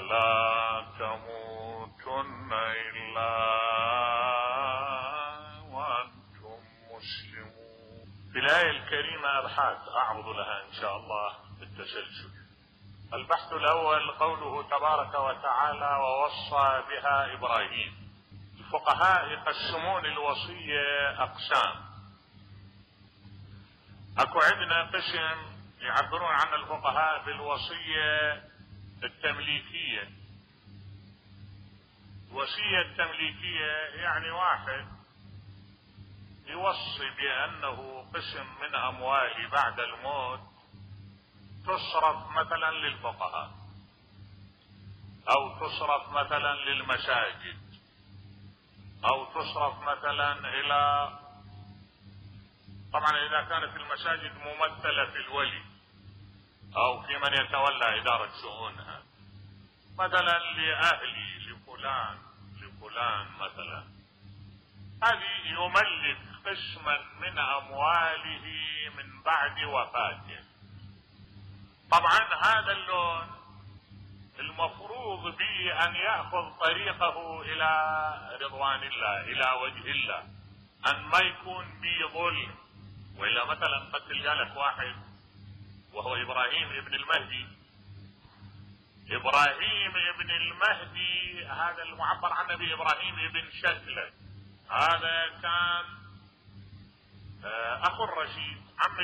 ولا تموتن إلا وأنتم مسلمون. في الآية الكريمة أبحاث أعرض لها إن شاء الله بالتسلسل. البحث الأول قوله تبارك وتعالى ووصى بها إبراهيم. الفقهاء يقسمون الوصية أقسام. أكو عندنا قسم يعبرون عن الفقهاء بالوصية التمليكية. الوصية التمليكية يعني واحد يوصي بأنه قسم من أمواله بعد الموت تصرف مثلا للفقهاء أو تصرف مثلا للمساجد أو تصرف مثلا إلى، طبعا إذا كانت المساجد ممثلة في الولي أو في من يتولى إدارة شؤونها، مثلا لأهلي لفلان مثلا، هذه يملك قسما من أمواله من بعد وفاته. طبعا هذا اللون المفروض به أن يأخذ طريقه إلى رضوان الله، إلى وجه الله، أن ما يكون به ظلم. وإلا مثلا قد تلقى لك واحد وهو إبراهيم ابن المهدي. إبراهيم ابن المهدي هذا المعبر عنه بإبراهيم ابن شكلة، هذا كان أخو الرشيد عم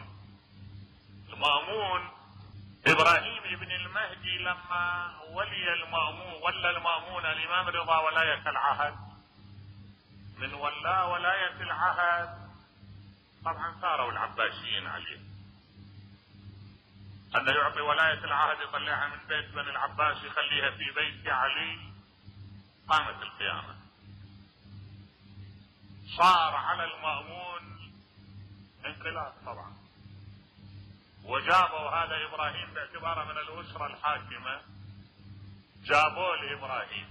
المأمون. إبراهيم ابن المهدي لما ولى المأمون الإمام رضا ولاية العهد، من ولاية العهد طبعا ثاروا العباسيين عليه أن يعطي ولاية العهد يطلعها من بيت بني العباس يخليها في بيت علي. قامت القيامة، صار على المأمون انقلاب طبعا، وجابوا هذا إبراهيم باعتباره من الأسرة الحاكمة، جابوا لإبراهيم.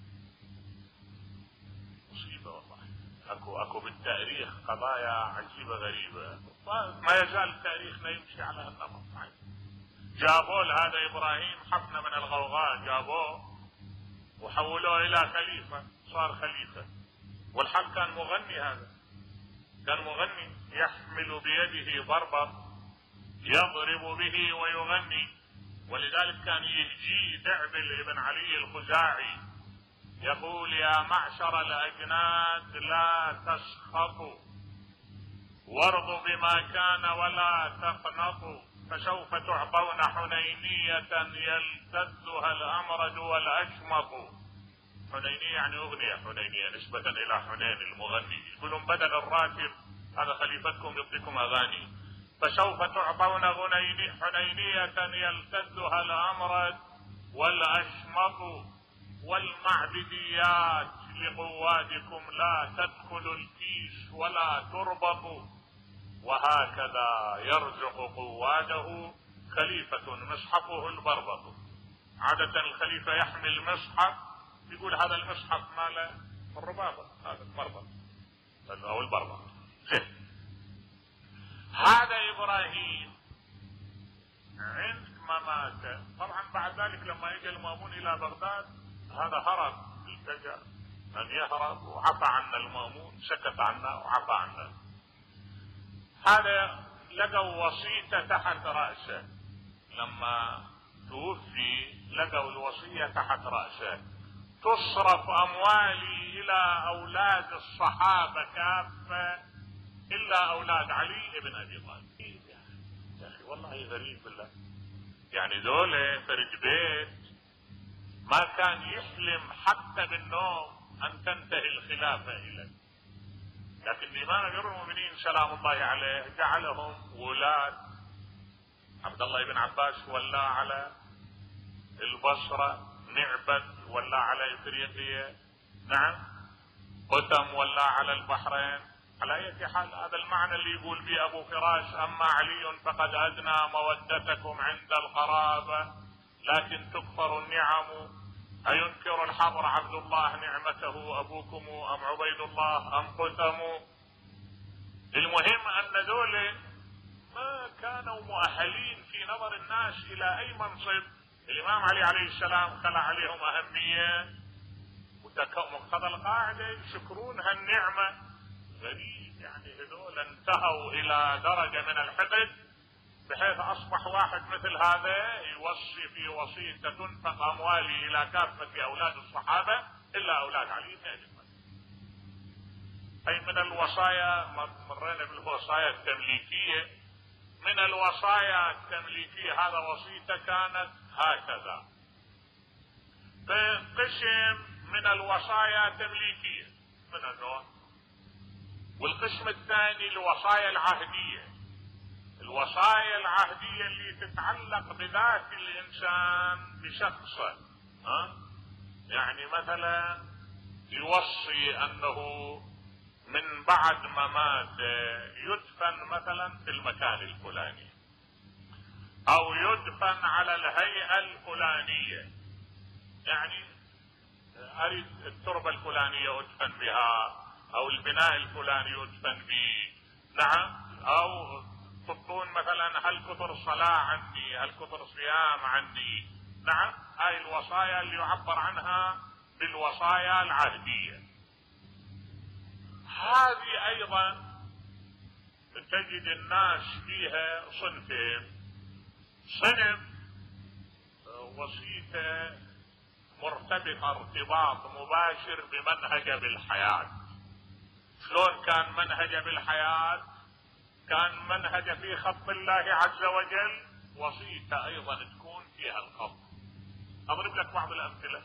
مصيبة والله. اكو بالتاريخ قضايا عجيبة غريبة، ما يزال تاريخنا يمشي على هالنمط. جابوا لهذا إبراهيم حفنة من الغوغاء، جابوه وحولوه إلى خليفة، صار خليفة. والحال كان مغني، هذا كان مغني يحمل بيده ضربة يضرب به ويغني، ولذلك كان يهجي دعبل ابن علي الخزاعي يقول يا معشر الأجناد لا تسخطوا وارضوا بما كان ولا تقنطوا فسوف تعطون حنينية يلتذها الأمرد والأشمط. حنينية يعني أغنية حنينية نسبة إلى حنين المغني، يقولون بدل الراتب هذا خليفتكم يعطيكم أغاني. فسوف تعطون حنينية يلتذها الأمرد والأشمط والمعبديات لقوادكم لا تدخل الكيس ولا تربط. وهكذا يرزق قواده خليفة مصحفه البربط. عادة الخليفة يحمل مصحف يقول هذا المصحف ماله الرباطة، هذا المربط أو البربط. هذا إبراهيم عندما مات، طبعا بعد ذلك لما يجي المأمون إلى بغداد هذا هرب، التجأ أن يهرب وعفى عنا المأمون، سكت عنا وعفى عنا. هذا لقوا وصيته تحت رأسه، لما توفي لقوا الوصية تحت رأسه تصرف أموالي إلى أولاد الصحابة كافة إلا أولاد علي بن أبي طالب. يا أخي والله غريب بالله، يعني دولة فرد بيت ما كان يحلم حتى بالنوم أن تنتهي الخلافة إليه، لكن الإمام أمير المؤمنين سلام الله عليه جعلهم ولاة. عبد الله بن عباس ولى على البصرة، نعبد ولى على إفريقيا، نعم، قتم ولى على البحرين. على أي حال هذا المعنى اللي يقول به أبو فراش أما علي فقد أدنى مودتكم عند القرابة لكن تكفر النعم أينكر الحبر عبد الله نعمته أبوكم أم عبيد الله أم قتم. المهم أن دول ما كانوا مؤهلين في نظر الناس إلى أي منصب الإمام علي عليه السلام خلى عليهم أهمية، مقتضى القاعدة يشكرون هالنعمة. غريب يعني هذول انتهوا إلى درجة من الحقد بحيث أصبح واحد مثل هذا يوصي في وصية تنفق أموالي إلى كافة أولاد الصحابة إلا أولاد علي بن أبي طالب. أي من الوصايا، مرينا بالوصايا التمليكية، من الوصايا التمليكية هذا وصيته كانت هكذا. قسم من الوصايا تمليكية من النوع، والقسم الثاني الوصايا العهدية. الوصايا العهدية اللي تتعلق بذات الإنسان بشخصه، يعني مثلا يوصي أنه من بعد ما مات يدفن مثلا في المكان الفلاني، أو يدفن على الهيئة الفلانية، يعني أريد التربة الفلانية أدفن بها، أو البناء الفلاني يدفن به، نعم، أو تحطون مثلا هل كثر صلاة عندي، هل كثر صيام عندي، نعم. هاي الوصايا اللي يعبر عنها بالوصايا العهدية. هذه أيضا تجد الناس فيها صنفين. صنف وصيته مرتبطة ارتباط مباشر بمنهج بالحياة. شلون كان منهج بالحياة؟ كان منهج في خط الله عز وجل، وصيته ايضا تكون فيها الخط. اضرب لك بعض الامثلة.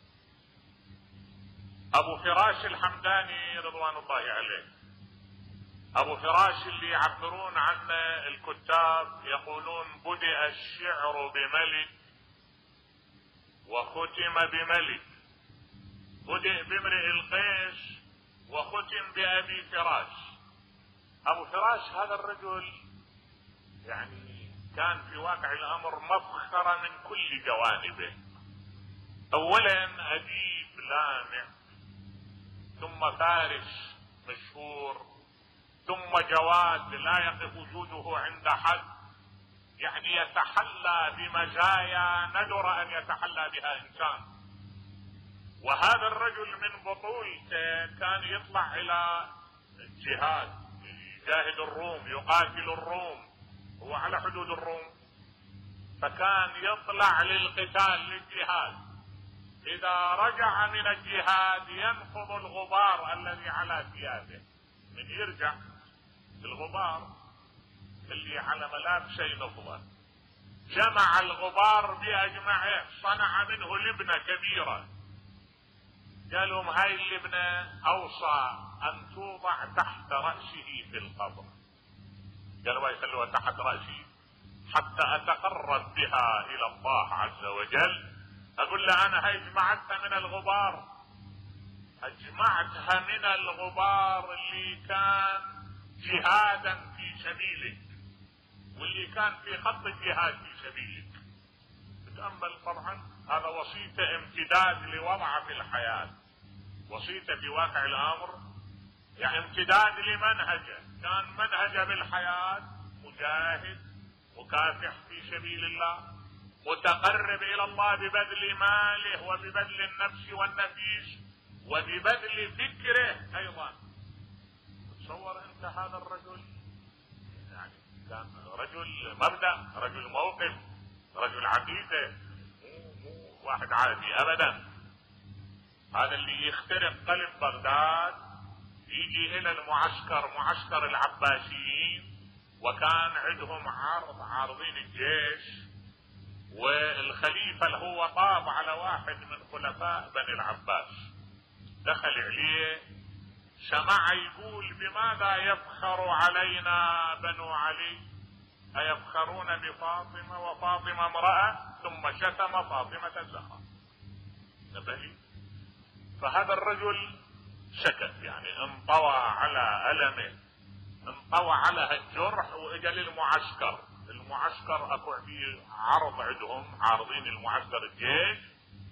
ابو فراش الحمداني رضوان الله عليه، ابو فراش اللي يعبرون عنه الكتاب يقولون بدأ الشعر بملك وختم بملك، بدأ بامرئ القيس وختم بأبي فراش. أبو فراش هذا الرجل يعني كان في واقع الأمر مفخرة من كل جوانبه. أولا أديب لامع، ثم فارس مشهور، ثم جواد لا يقف وجوده عند حد، يعني يتحلى بمزايا ندر أن يتحلى بها إنسان. وهذا الرجل من بطولته كان يطلع إلى الجهاد، يجاهد الروم، يقاتل الروم، هو على حدود الروم، فكان يطلع للقتال للجهاد. إذا رجع من الجهاد ينفض الغبار الذي على ثيابه، من يرجع الغبار اللي على ملابسه ينفضه، جمع الغبار بأجمعه، صنع منه لبنة كبيرة، قال لهم هاي اللبنة أوصى أن توضع تحت رأسه في القبر. قالوا يخلوها تحت رأسي حتى أتقرب بها إلى الله عز وجل. أقول له أنا هاي جمعتها من الغبار، أجمعتها من الغبار اللي كان جهادا في سبيلك، واللي كان في خط الجهاد في سبيلك. تتأمل طبعا هذا وصيته امتداد لوضعه في الحياة، وصيته في واقع الأمر يعني امتداد لمنهجه. كان منهجه بالحياة مجاهد مكافح في سبيل الله، متقرب إلى الله ببذل ماله وببذل النفس والنفيس وببذل فكره أيضا. تصور أنت هذا الرجل يعني كان رجل مبدأ، رجل موقف، رجل عقيدة، مو واحد عادي أبدا. هذا اللي يخترق قلب بغداد، يجي إلى المعسكر، معسكر العباسيين، وكان عندهم عارضين الجيش، والخليفة اللي هو طاب على واحد من خلفاء بني العباس، دخل عليه سمع يقول بماذا يفخر علينا بنو علي؟ أيفخرون بفاطمة وفاطمة امرأة؟ ثم شتم فاطمة الزهراء. نبهي. فهذا الرجل سكت، يعني انطوى على ألمه، انطوى على الجرح، واجا للمعسكر. المعسكر اكو فيه عرض عندهم، عارضين المعسكر الجيش،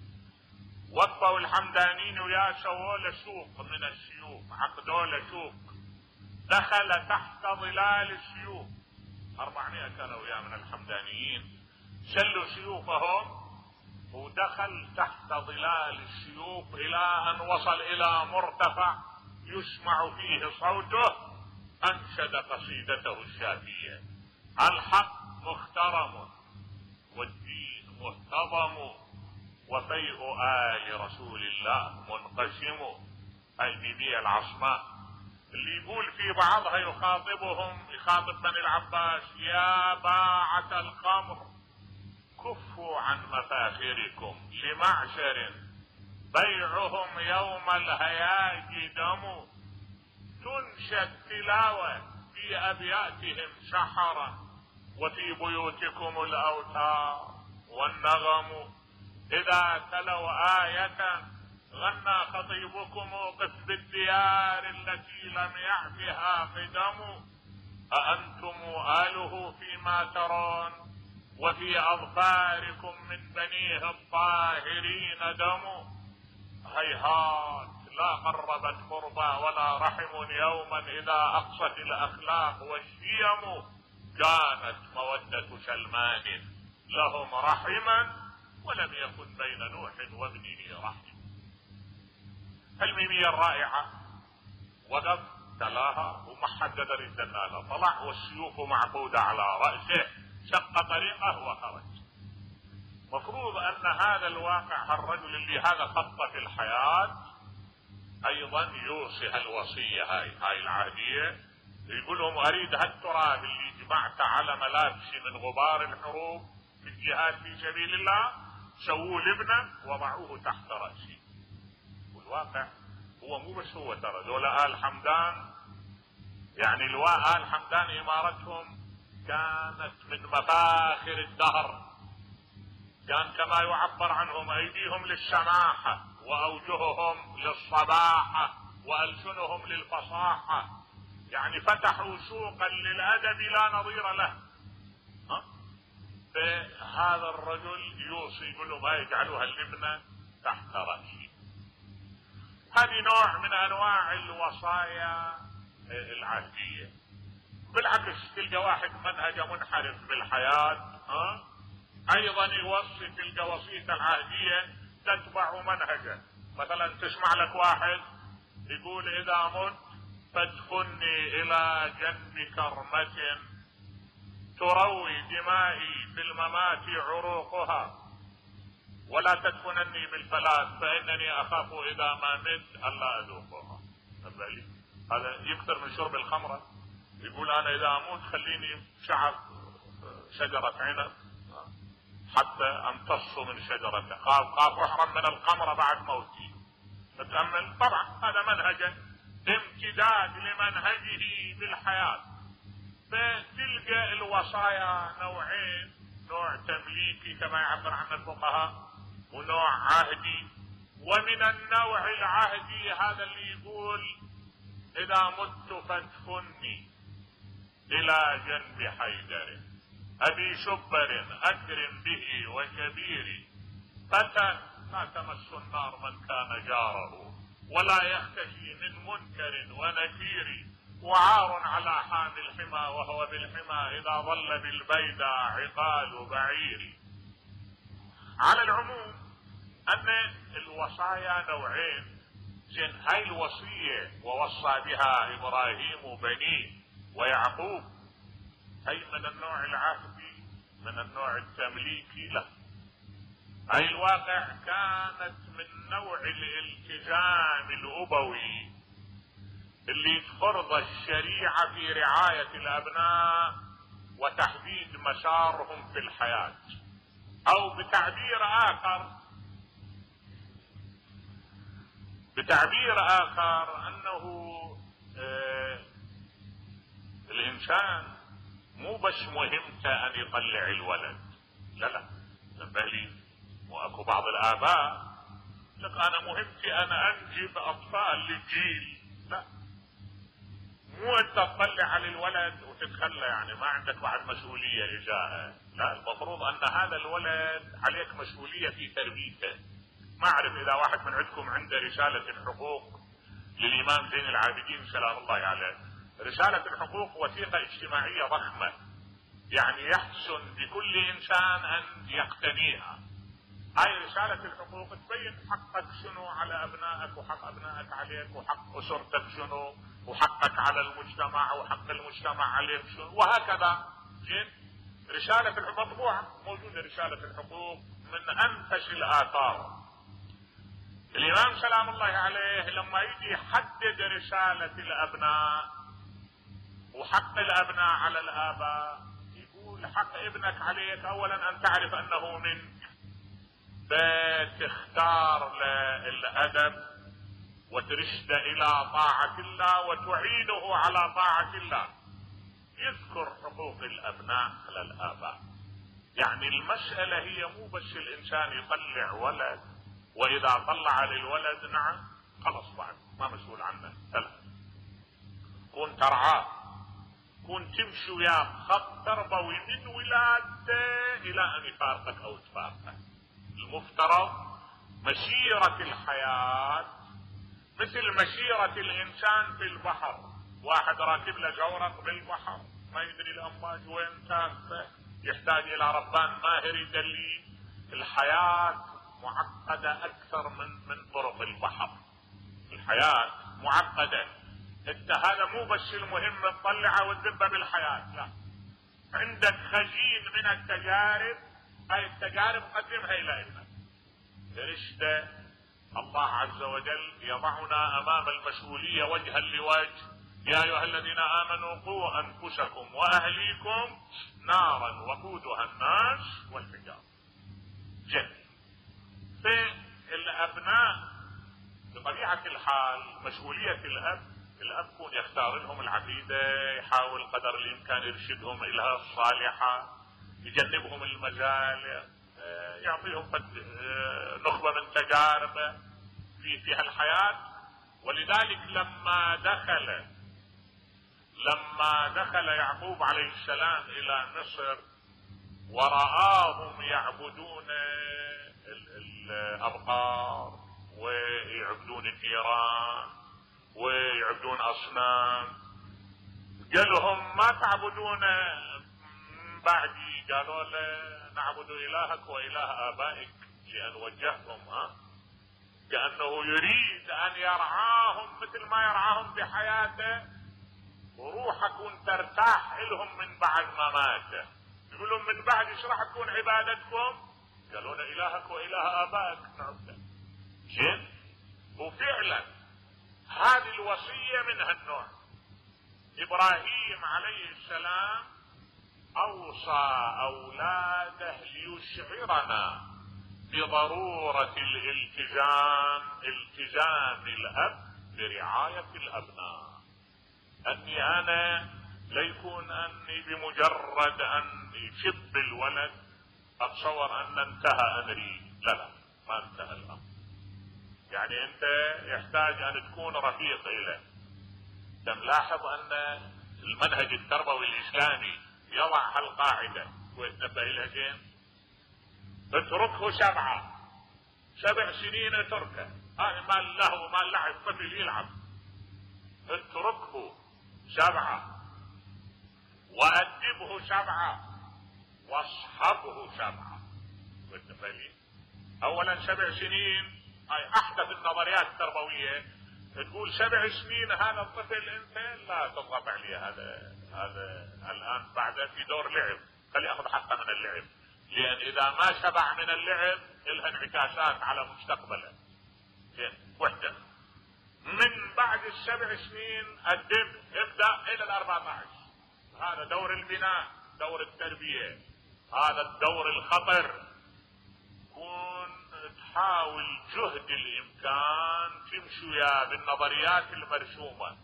وقفوا الحمدانيين وياه، سووا له سوق من السيوف، عقدوا له سوق، دخل تحت ظلال السيوف. 400 كانوا وياه من الحمدانيين، شلوا سيوفهم ودخل تحت ظلال السيوف الى ان وصل الى مرتفع يسمع فيه صوته، انشد قصيدته الشافية: الحق مخترم والدين مهتضم وفيء آل رسول الله منقسم. الميمية العصماء اللي يقول في بعضها يخاطب بني العباس: يا باعة الخمر كفوا عن مفاخركم لمعشر بيعهم يوم الهياج دم. تنشد تلاوة في أبياتهم سحرا وفي بيوتكم الأوتار والنغم. إذا تلوا آية غنى خطيبكم: قف بالديار التي لم يعفها قدم. أأنتم آله فيما ترون وفي أظفاركم من بنيه الطاهرين دم. هيهات لا قربت قربى ولا رحم يوما إذا أقصت الأخلاق والشيم. كانت مودة سلمان لهم رحما ولم يكن بين نوح وابنه رحم. الميمية الرائعة وقف تلاها وما حد قدر يستناها، طلع والسيوف معقودة على رأسه، شق طريقه وخرج. مفروض ان هذا الواقع، الرجل اللي هذا خطه في الحياة ايضا يوصي الوصية هاي العهدية، يقول لهم: اريد هالتراب اللي جمعت على ملابسي من غبار الحروب في الجهاد في سبيل الله، سووه لبنة وضعوه تحت رأسي. والواقع هو مو بس هو، ترى ذولا آل حمدان، يعني آل حمدان امارتهم كانت من مفاخر الدهر، كان كما يعبر عنهم ايديهم للسماحة واوجههم للصباحة والسنهم للفصاحة، يعني فتحوا سوقا للادب لا نظير له. فهذا الرجل يوصي يقول له: ما يجعلوها اللبنة تحت رأسي. هذه نوع من انواع الوصايا العهدية. بالعكس تلقى واحد منهجه منحرف بالحياة ايضا يوصي، تلقى وصيته العهدية تتبع منهجه. مثلا تسمع لك واحد يقول: اذا مت فادفني الى جنب كرمة تروي دمائي في الممات عروقها ولا تدفنني بالفلاة فانني اخاف اذا ما مت الا اذوقها. هذا يكثر من شرب الخمرة، يقول: انا اذا اموت خليني شعب شجرة عنب حتى امتص من شجرته، خاف احرم من الخمرة بعد موتي. تتأمل طبعا هذا منهجه امتداد لمنهجه بالحياة. فتلقى الوصايا نوعين: نوع تمليكي كما يعبر عنه الفقهاء، ونوع عهدي. ومن النوع العهدي هذا اللي يقول: اذا مت فادفني الى جنب حيدر ابي شبر اكرم به وكبيري فتى لا تمس النار من كان جاره ولا يختشي من منكر ونكير وعار على حامي الحمى وهو بالحمى اذا ظل بالبيدى عقال بعير. على العموم ان الوصايا نوعين. زين هاي الوصية ووصى بها ابراهيم بنيه ويعقوب، هي من النوع العهدي من النوع التمليكي له. هاي الواقع كانت من نوع الالتزام الابوي اللي تفرض الشريعة في رعاية الابناء وتحديد مسارهم في الحياة. او بتعبير اخر انه الانسان مو بس مهمته ان يطلع الولد، لا بالي. واكو بعض الاباء لك انا مهمتي انا انجب اطفال للجيل، لا، مو انت تطلع على الولد وتتخلى، يعني ما عندك بعد مسؤولية ازاءه. لا، المفروض ان هذا الولد عليك مسؤولية في تربيته. ما اعرف اذا واحد من عندكم عنده رسالة الحقوق للامام زين العابدين سلام الله عليه. رسالة الحقوق وثيقة اجتماعية ضخمة، يعني يحسن بكل انسان ان يقتنيها. هاي رسالة الحقوق تبين حقك شنو على ابنائك وحق ابنائك عليك وحق اسرتك شنو وحقك على المجتمع وحق المجتمع عليك شنو وهكذا. زين رسالة الحقوق مطبوعة موجودة رسالة الحقوق من انفس الاثار. الامام سلام الله عليه لما يجي يحدد رسالة الابناء وحق الابناء على الاباء يقول حق ابنك عليك اولا ان تعرف انه منك، تختار الادب وترشد الى طاعة الله وتعينه على طاعة الله. يذكر حقوق الابناء على الاباء. يعني المسألة هي مو بس الانسان يطلع ولد واذا طلع للولد نعم خلص بعد ما مسؤول عنه، لا، كون ترعاه، كون تمشي وياه خط تربوي من ولادته الى ان يفارقك او تفارقه. المفترض مسيرة الحياة مثل مسيرة الانسان في البحر، واحد راكب له زورق بالبحر ما يدري الامواج وين تافه، يحتاج الى ربان ماهر يدليه. الحياة معقدة اكثر من طرق البحر، الحياة معقدة. انت هذا مو بس المهم تطلعه وتذبه بالحياة، لا، عندك خزين من التجارب، هاي التجارب قدمها الى ابنك. رشدة الله عز وجل يضعنا امام المسؤولية وجها لوجه. يا ايها الذين امنوا قوا انفسكم واهليكم نارا وقودها الناس والحجارة. جد في الابناء بطبيعة الحال مسؤولية الاب يكون يختار لهم العقيدة، يحاول قدر الامكان يرشدهم الى الصالحة، يجنبهم المزالق، يعطيهم نخبة من تجاربه في هالحياة. ولذلك لما دخل يعقوب عليه السلام الى مصر ورآهم يعبدون الابقار ويعبدون النيران ويعبدون اصنام، قال لهم ما تعبدون بعدي؟ قالوا له نعبد الهك واله ابائك، لان وجههم كأنه يريد ان يرعاهم مثل ما يرعاهم بحياته، وروحكم ترتاح لهم من بعد ما مات. يقول لهم من بعد ايش راح تكون عبادتكم؟ قالوا له الهك واله ابائك نعبده. زين، وفعلا هذه الوصية من هالنوع. ابراهيم عليه السلام اوصى اولاده ليشعرنا بضرورة التزام الاب برعاية الابناء. اني انا ليكون اني بمجرد ان يشب الولد اتصور ان انتهى امري، لا ما انتهى الامر. يعني انت يحتاج ان تكون رفيق له. نلاحظ ان المنهج التربوي الاسلامي يضع هالقاعدة ويتنبه لها زين. اتركه 7 سنين اتركه، هذا مال له ومال لعب، طفل يلعب. اتركه 7 وأدبه 7 واصحبه 7. وانتبه لي، اولا 7 سنين هاي احدث النظريات التربوية تقول 7 سنين هذا الطفل انت لا تضغط عليه، هذا الان بعد في دور لعب، خليه ياخذ حقه من اللعب، لان اذا ما شبع من اللعب لها انعكاسات على مستقبله. زين، وحده من بعد ال7 سنين الدب ابدا الى ال14. هذا دور البناء، دور التربية، هذا الدور الخطر. كون تحاول جهد الامكان تمشي وياه بالنظريات المرسومة.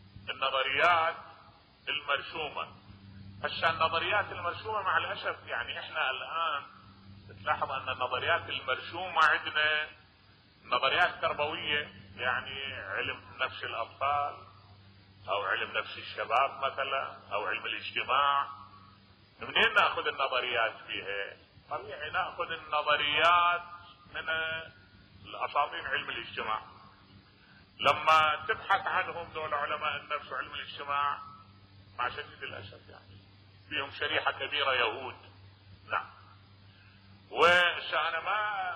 هسه النظريات المرسومة مع الاسف يعني احنا الان تلاحظ ان النظريات المرسومة عندنا نظريات تربوية، يعني علم نفس الاطفال او علم نفس الشباب مثلا او علم الاجتماع. منين ناخذ النظريات فيها؟ طبيعي ناخذ النظريات من الاساطين علم الاجتماع. لما تبحث عنهم دول علماء النفس وعلم الاجتماع مع شديد الاسف يعني فيهم شريحة كبيرة يهود. نعم. وانا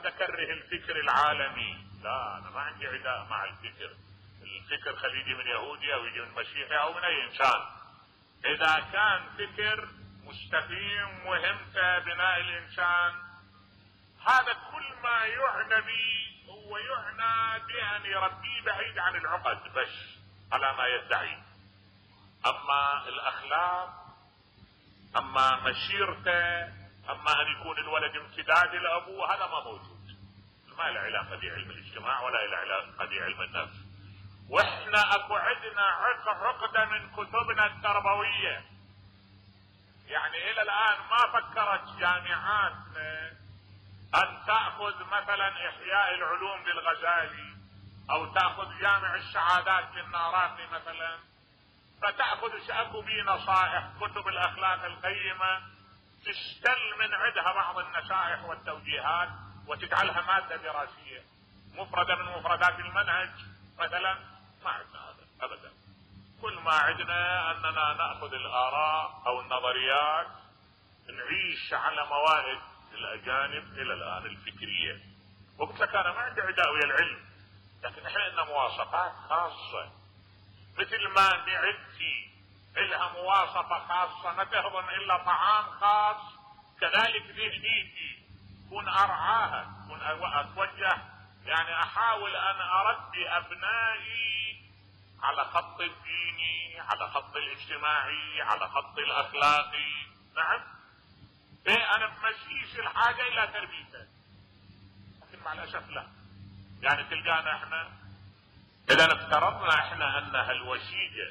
متكره الفكر العالمي. لا، انا ما عندي عداء مع الفكر. الفكر خليه يجي من يهودي او يجي من مسيحي او من اي انسان، اذا كان فكر مستقيم وهمته بناء الانسان، هذا كل ما يعنى به هو يعنى بان يربيه بعيد عن العقد بس على ما يدعي. اما الاخلاق، اما مشيرته، اما ان يكون الولد امتداد لابوه، هذا ما موجود. ما له علاقه بعلم الاجتماع ولا له علاقه بعلم النفس. واحنا اكو عندنا عقده من كتبنا التربويه، يعني الى الان ما فكرت جامعاتنا ان تاخذ مثلا احياء العلوم للغزالي او تاخذ جامع السعادات للنارافي مثلا، فتاخذ اكو بي نصائح كتب الاخلاق القيمه، تستل من عندها بعض النصائح والتوجيهات وتجعلها ماده دراسيه مفرده من مفردات المنهج مثلا. ما عندنا هذا ابدا. كل ما عندنا اننا ناخذ الاراء او النظريات، نعيش على موائد الاجانب الى الان الفكريه. وقلت لك انا ما عندي عداء ويا العلم، لكن احنا عندنا مواصفات خاصه، مثل ما معدتي لها مواصفه خاصه ما تهضم الا طعام خاص، كذلك ذهنيتي كن ارعاها، كن اتوجه، يعني احاول ان اربي ابنائي على خط الديني، على خط الاجتماعي، على خط الاخلاقي. نعم، انا بمشيش الحاجه الى تربيته، لكن مع الاسف لا. يعني تلقانا احنا اذا افترضنا احنا ان هالوشيجه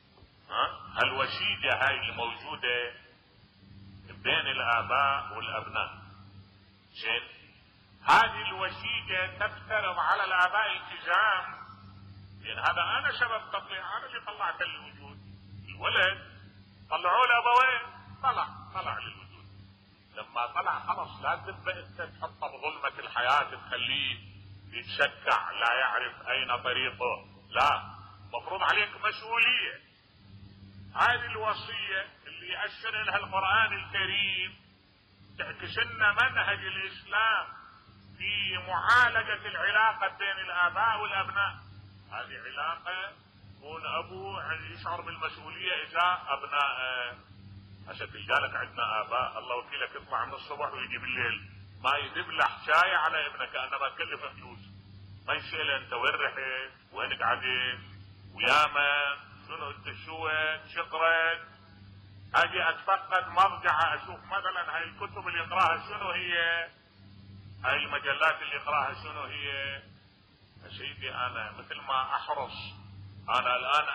هاي الموجوده بين الاباء والابناء، زين، هذه الوشيجه تفترض على الاباء التزام، لان هذا انا سبب تطلع، انا اللي طلعت للوجود. الولد طلعوا له ابوين، طلع للوجود. لما طلع خلص لازم انت تحطه بظلمه الحياه، تخليه يتشكع لا يعرف اين طريقه. لا، مفروض عليك مسؤوليه. هذه الوصيه اللي يأشر لها القرآن الكريم تعكس لنا منهج الاسلام في معالجه العلاقه بين الاباء والابناء. هذه علاقه يكون ابو يشعر بالمسؤوليه اذا ابنائه. عشان تلقى لك عندنا اباء الله وكيلك يطلع من الصبح ويجي بالليل ما يذبلح شاي على ابنك كانما تكلفه فلوس، ما يسأله انت وين رحت؟ وين قعدت؟ وياما شنو انت شوت؟ شقرت؟ اجي اتفقد مرجعه اشوف مثلا هاي الكتب اللي يقراها شنو هي؟ هاي المجلات اللي يقراها شنو هي؟ يا سيدي انا مثل ما احرص، انا الان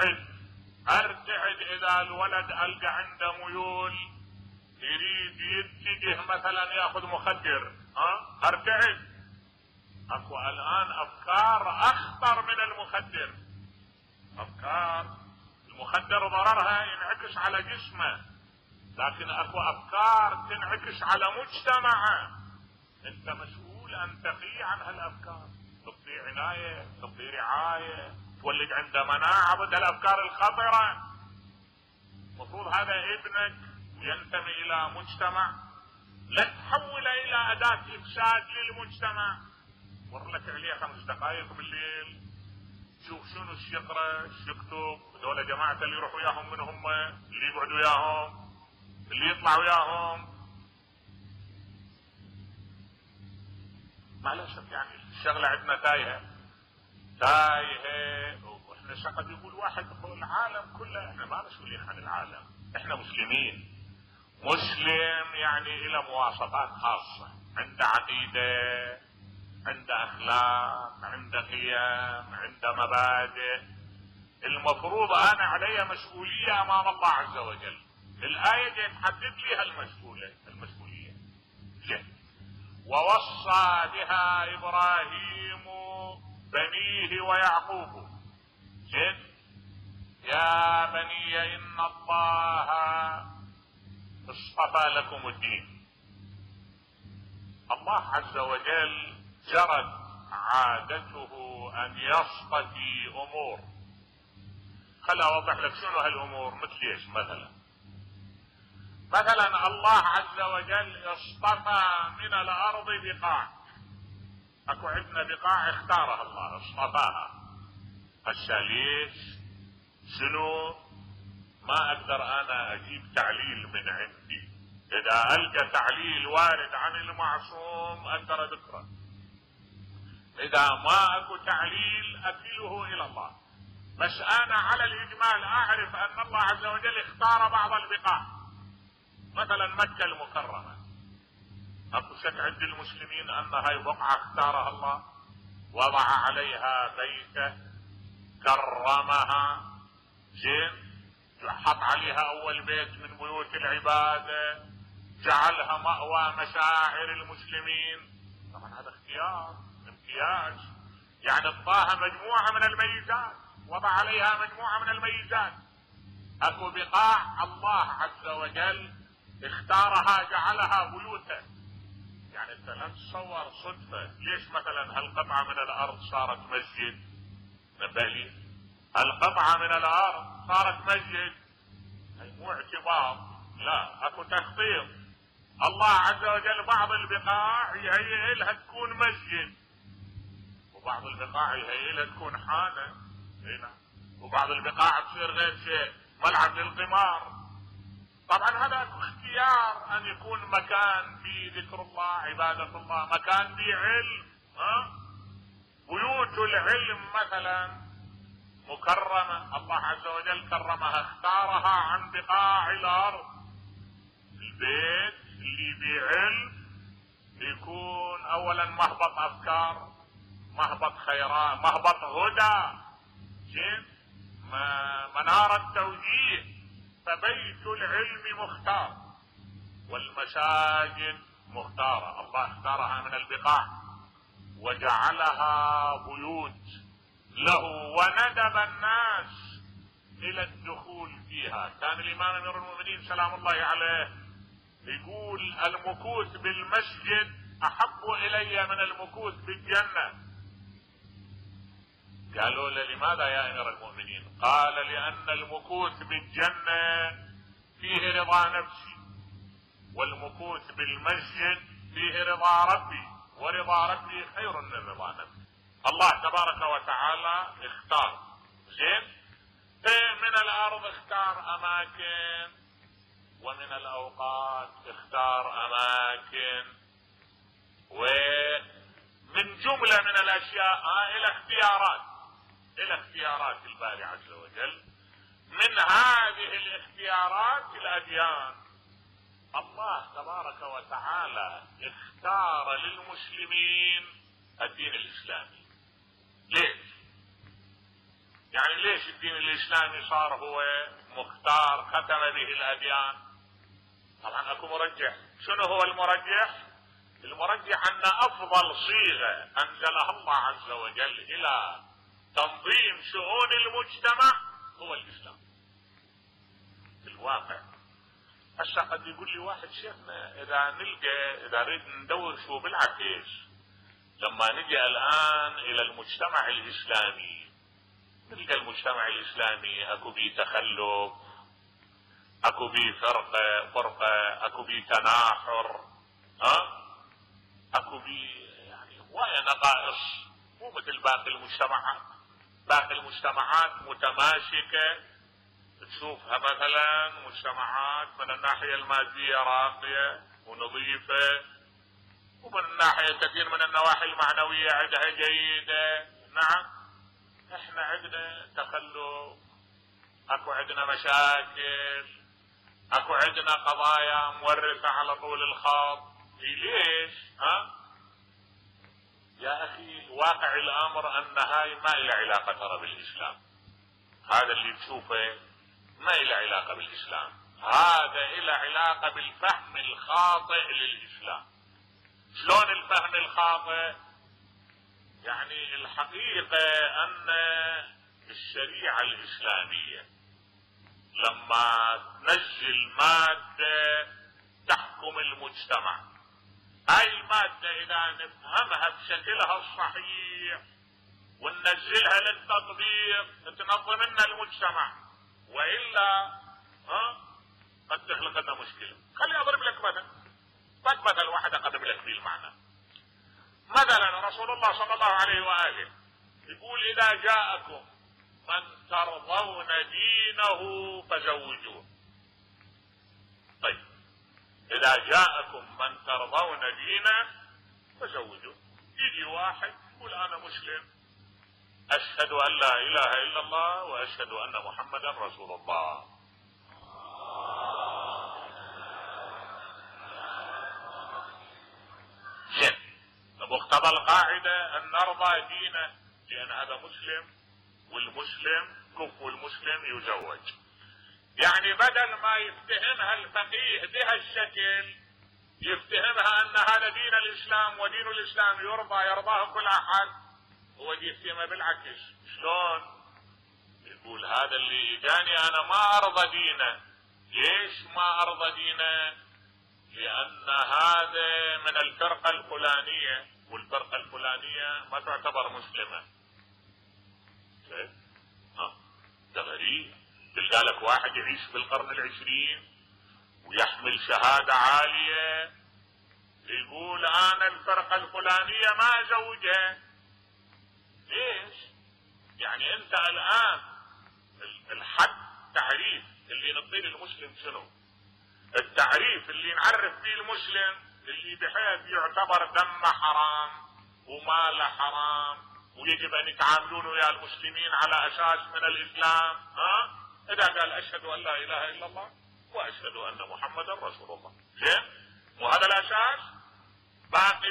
ارتعد اذا الولد القى عنده ميول يريد يتجه مثلا ياخذ مخدر، ارتعد. اكو الان افكار اخطر من المخدر. افكار المخدر ضررها ينعكس على جسمه، لكن اكو افكار تنعكس على مجتمعه. انت مسؤول ان تقي عن هالافكار، تعطي عنايه، تعطي رعايه، تولد عنده مناعه ضد الافكار الخطره. المفروض هذا ابنك ينتمي الى مجتمع، لا تحوله الى اداه افساد للمجتمع. مر لك عليه 5 دقائق بالليل، شوف شنو يقرا، يكتب، هذول جماعه اللي يروح وياهم من هم، اللي يقعد وياهم، اللي يطلع وياهم. معلش يعني الشغله عندنا تايهه، واحنا قد يقول واحد العالم كله، احنا ما مسؤولين عن العالم، احنا مسلمين. مسلم يعني له مواصفات خاصه، عنده عقيده، عنده اخلاق، عنده قيم، عنده مبادئ. المفروض انا علي مسؤوليه امام الله عز وجل. الايه دي تحدد لي المسؤوليه. ووصى بها ابراهيم بنيه ويعقوب، يا بني ان الله اصطفى لكم الدين. الله عز وجل جرت عادته ان يصطفي امور. خل اوضح لك شنو هالامور. مثل ايش؟ مثلا الله عز وجل اصطفى من الارض بقاع، اكو عندنا بقاع اختارها الله اصطفاها. هسه ليش؟ شنو؟ ما اقدر انا اجيب تعليل من عندي. اذا القى تعليل وارد عن المعصوم اقدر اذكره، اذا ما اكو تعليل اكله الى الله. بس انا على الاجمال اعرف ان الله عز وجل اختار بعض البقاع، مثلا مكة المكرمة، اكو شك عند المسلمين ان هاي بقعة اختارها الله، وضع عليها بيته، كرمها، زين، حط عليها اول بيت من بيوت العبادة، جعلها مأوى مشاعر المسلمين. طبعا هذا اختيار، امتياز، يعني اعطاها مجموعة من الميزات، وضع عليها مجموعة من الميزات. اكو بقاع الله عز وجل اختارها جعلها بيوتا. يعني انت لا تتصور صدفة ليش مثلا هالقطعة من الارض صارت مسجد، نبالي القطعة من الارض صارت مسجد، هي مو اعتبار، لا اكو تخطيط. الله عز وجل بعض البقاع يهيئ لها تكون مسجد، وبعض البقاع يهيئ لها تكون حانة هنا، وبعض البقاع تصير غير شيء، ملعب للقمار. طبعا هذا اختيار ان يكون مكان فيه ذكر الله، عبادة الله، مكان فيه علم. بيوت العلم مثلا مكرمة، الله عز وجل كرمها، اختارها عن بقاع الارض. البيت اللي بعلم يكون اولا مهبط افكار، مهبط خيرات، مهبط هدى، زين، منارة توجيه. فبيت العلم مختار، والمساجد مختارة، الله اختارها من البقاع وجعلها بيوت له، وندب الناس الى الدخول فيها. كان الامام امير المؤمنين سلام الله عليه يقول المكوث بالمسجد احب الي من المكوث بالجنة. قالوا له لماذا يا امير المؤمنين؟ قال لان المكوث بالجنة فيه رضا نفسي، والمكوث بالمسجد فيه رضا ربي، ورضا ربي خير من رضا نفسي. الله تبارك وتعالى اختار، زين، من الارض اختار اماكن، ومن الاوقات اختار اماكن، ومن جملة من الاشياء الى اختيارات الباري عز وجل. من هذه الاختيارات الاديان. الله تبارك وتعالى اختار للمسلمين الدين الاسلامي. ليش؟ يعني ليش الدين الاسلامي صار هو مختار ختم به الاديان؟ طبعا اكو مرجح. شنو هو المرجح؟ المرجح ان افضل صيغة انزلها الله عز وجل الى تنظيم شؤون المجتمع هو الاسلام. في الواقع هسه قد يقول لي واحد شيخنا اذا نريد ندور شو بالعكس، لما نجي الان الى المجتمع الاسلامي نلقى المجتمع الاسلامي اكو بيه تخلف، اكو بيه فرقة، اكو بيه تناحر، اكو بيه يعني هواية نقائص، مو مثل باقي المجتمعات. باقي المجتمعات متماسكة، تشوفها مثلا مجتمعات من الناحية المادية راقية ونظيفة، ومن الناحية كثير من النواحي المعنوية عندها جيدة. نعم، احنا عندنا تخلف، اكو عندنا مشاكل، اكو عندنا قضايا مورثة على طول الخط. ليش؟ يا اخي واقع الامر ان هاي ما لها علاقة ترى بالاسلام. هذا اللي تشوفه ما له علاقة بالاسلام، هذا له علاقة بالفهم الخاطئ للاسلام. شلون الفهم الخاطئ؟ يعني الحقيقة ان الشريعة الاسلامية لما تنزل مادة تحكم المجتمع، هاي المادة اذا نفهمها بشكلها الصحيح وننزلها للتطبيق تنظم لنا المجتمع، والا قد تخلق لنا مشكلة. خليني اضرب لك مثل واحد اقرب لك فيه المعنى. مثلا رسول الله صلى الله عليه وآله يقول إذا جاءكم من ترضون دينه فزوجوه. طيب إذا جاءكم من ترضون دينه فزوجوه. يجي واحد يقول أنا مسلم، أشهد أن لا إله إلا الله وأشهد أن محمدا رسول الله. مقتضى القاعدة أن نرضى دينه لأن هذا مسلم، والمسلم كفو المسلم يزوج. يعني بدل ما يفتهمها الفقيه بها الشكل يفتهمها أن هذا دين الإسلام ودين الإسلام يرضاه كل أحد، هو يفتهمها بالعكس. شلون؟ يقول هذا اللي جاني أنا ما أرضى دينه. ليش ما أرضى دينه؟ لأن هذا من الفرقة الفلانية، والفرقة الفلانية ما تعتبر مسلمة. ده غريب. تلقى لك واحد يعيش في القرن العشرين ويحمل شهادة عالية يقول أنا الفرقة الفلانية ما أزوجها. ليش؟ يعني أنت الآن الحد تعريف اللي نعطيه للمسلم شنو؟ التعريف اللي نعرف فيه المسلم اللي بحيث يعتبر دمه حرام وماله حرام ويجب ان يتعاملون ويا المسلمين على اساس من الاسلام. اذا قال اشهد ان لا اله الا الله واشهد ان محمدا رسول الله، زين؟ وهذا الاساس. باقي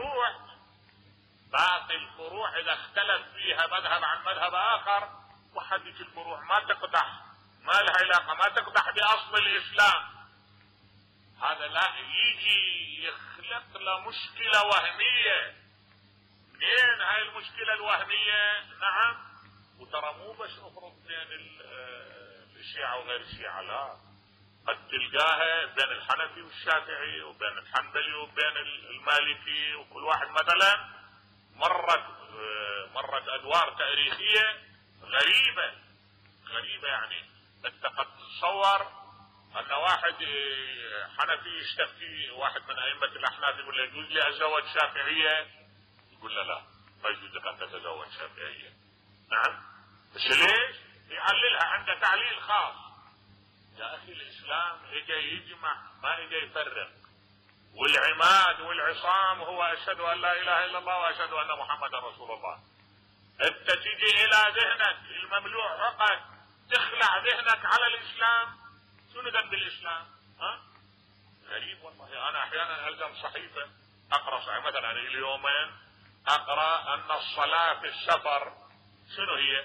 الفروع اذا اختلف فيها مذهب عن مذهب اخر، وحديث الفروع ما تقدح، ما لها علاقه، ما تقدح باصل الاسلام. هذا لا يجي يخلق له مشكله وهميه. منين هاي المشكله الوهميه؟ نعم، وترى مو بس افرض بين الشيعه وغير الشيعه، لا، قد تلقاها بين الحنفي والشافعي وبين الحنبلي وبين المالكي، وكل واحد مثلا مرت ادوار تاريخيه غريبه. يعني انت قد تتصور ان واحد حنفي يشتكي واحد من ائمه الاحناف يقول له يجوز لي اتزوج شافعيه؟ يقول له لا، ما يجوز لك ان تتزوج شافعيه. نعم، بس ليش؟ يعللها عنده تعليل خاص. يا اخي الاسلام اجى يجمع ما اجى يفرق، والعماد والعصام هو اشهد ان لا اله الا الله واشهد ان محمدا رسول الله. انت تجي الى ذهنك المملوء عقد تخلع ذهنك على الاسلام، شنو ذنب الاسلام؟ غريب والله. انا احيانا الزم صحيفه اقرا صحيفة مثلا اليومين اقرا ان الصلاه في السفر شنو هي؟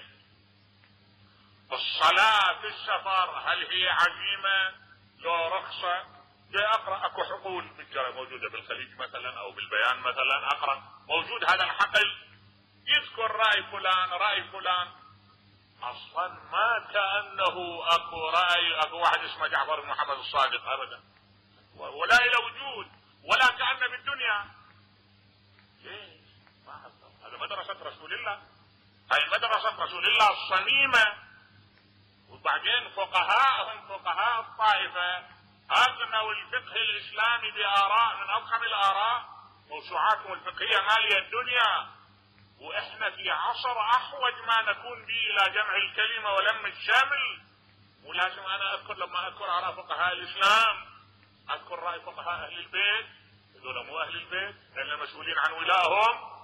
الصلاه في السفر هل هي عزيمه لو رخصه؟ اقرا اكو حقول موجوده بالخليج مثلا او بالبيان مثلا، اقرا موجود هذا الحقل يذكر راي فلان اصلا ما كانه اكو راي اكو واحد اسمه جعفر بن محمد الصادق ابدا، ولا الى وجود ولا كأن بالدنيا. ليش؟ ما حصل. هذا مدرسة رسول الله، هاي مدرسة رسول الله الصميمة. وبعدين فقهاء الطائفة اغنوا الفقه الاسلامي باراء من اضخم الاراء، موسوعاتهم الفقهية مالية الدنيا. واحنا في عصر احوج ما نكون به الى جمع الكلمة ولم الشامل. ولازم انا اذكر لما اذكر على فقهاء الاسلام اذكر راي فقهاء اهل البيت، هذول مو اهل البيت لان المسؤولين عن ولائهم.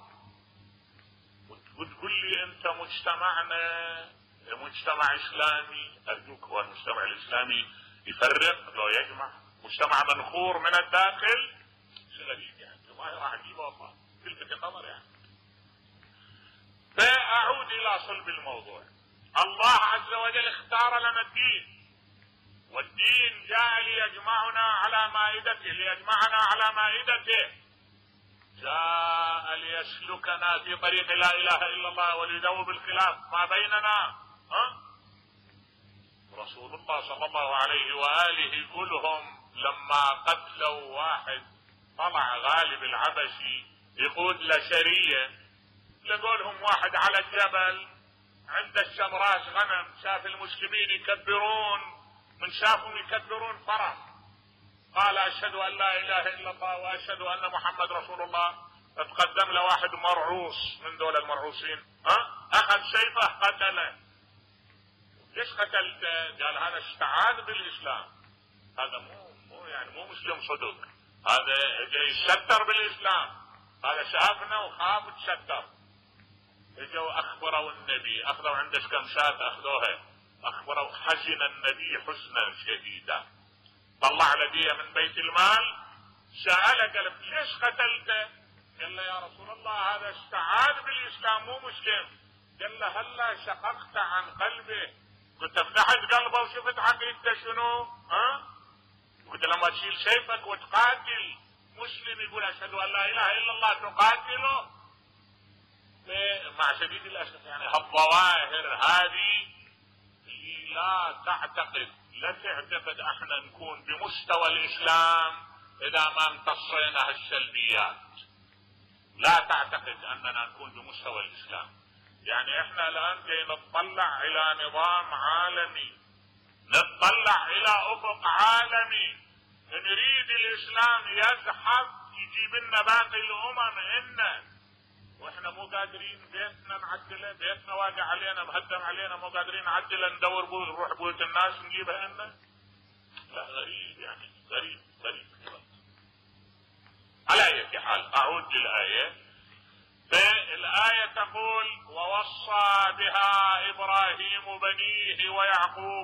وتقول لي انت مجتمعنا مجتمع اسلامي، ارجوك هو المجتمع الاسلامي يفرق لو يجمع؟ مجتمع منخور من الداخل. شيء غريب يعني، ظاهرة عجيبة والله تلفت النظر يعني. فاعود الى صلب الموضوع. الله عز وجل اختار لنا الدين، والدين جاء ليجمعنا على مائدته، جاء ليسلكنا في طريق لا اله الا الله وليذوب الخلاف ما بيننا. رسول الله صلى الله عليه واله كلهم لما قتلوا واحد طلع غالب العبشي يقود لشريه، لقولهم واحد على الجبل عند الشمراس غنم، شاف المسلمين يكبرون، من شافهم يكبرون فرح، قال اشهد ان لا اله الا الله واشهد ان محمد رسول الله. تقدم له واحد مرعوص من دول المرعوصين، اخذ سيفه قتله. ليش قتلته؟ قال هذا استعاذ بالاسلام، هذا مو مسلم صدق، هذا جاي يتستر بالاسلام، هذا شافنا وخاف وتستر. اجوا اخبروا النبي، اخذوا عنده كم شاة اخذوها، اخبروا حزن النبي حزنا شديدا، طلع لديه من بيت المال، سأله قال ليش قتلته؟ قال له يا رسول الله هذا استعاذ بالاسلام مو مسلم. قال له هلا شققت عن قلبه، كنت فتحت قلبه وشفت عقيدته شنو؟ قلت لما تشيل سيفك وتقاتل مسلم يقول اشهد ان لا اله الا الله تقاتله. مع شديد الاسف يعني هالظواهر هذه اللي لا تعتقد احنا نكون بمستوى الاسلام اذا ما امتصينا هالسلبيات. لا تعتقد اننا نكون بمستوى الاسلام. يعني احنا الان جاي نتطلع الى نظام عالمي، نتطلع الى افق عالمي، نريد الاسلام يزحف يجيب لنا باقي الامم إنه، واحنا مو قادرين بيتنا نعدله، بيتنا واقع علينا مهدم علينا مو قادرين نعدله، ندور نروح بيوت الناس نجيبها لنا. لا غريب يعني غريب. على اي حال اعود للآية. فالآية تقول ووصى بها إبراهيم بنيه ويعقوب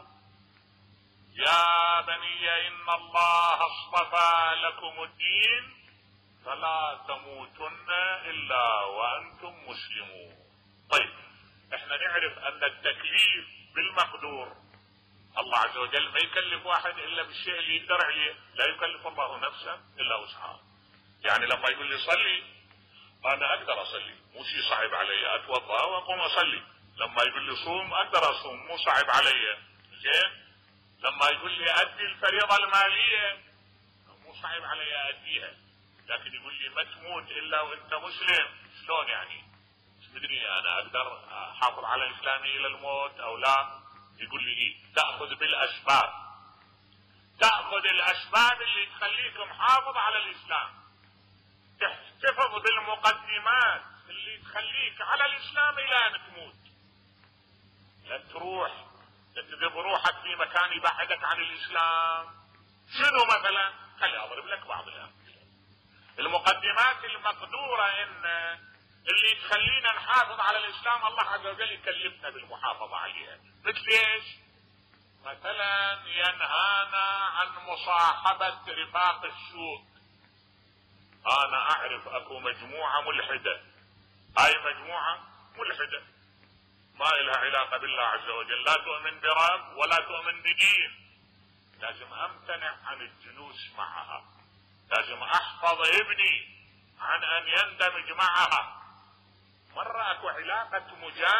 يا بني إن الله اصطفى لكم الدين فلا تموتن إلا وأنتم مسلمون. طيب احنا نعرف أن التكليف بالمقدور، الله عز وجل ما يكلف واحد إلا بالشيء اللي يقدر عليه، لا يكلف الله نفسا إلا وسعها. يعني لما يقول لي صلي انا اقدر اصلي، مو شيء صعب علي، اتوضا واقوم اصلي. لما يقول لي صوم اقدر اصوم، مو صعب علي. زين؟ لما يقول لي ادي الفريضه الماليه مو صعب علي اديها. لكن يقول لي ما تموت الا وانت مسلم، شلون يعني؟ تدري انا اقدر احافظ على اسلامي الى الموت او لا؟ يقول لي ايه؟ تاخذ بالاسباب، تاخذ الاسباب اللي تخليك محافظ على الاسلام، تحتفظ بالمقدمات اللي تخليك على الاسلام الى ان تموت. لا تروح تذهب روحك في مكان يبعدك عن الاسلام. شنو مثلا؟ خلي اضرب لك بعض الامثله. المقدمات المقدوره ان اللي تخلينا نحافظ على الاسلام الله عز وجل يكلفنا بالمحافظه عليها. مثل ايش؟ مثلا ينهانا عن مصاحبه رفاق السوء. انا اعرف اكو مجموعة ملحدة، هاي مجموعة ملحدة ما لها علاقة بالله عز وجل، لا تؤمن برب ولا تؤمن بدين. لازم امتنع عن الجلوس معها، لازم احفظ ابني عن ان يندمج معها. مرة اكو علاقة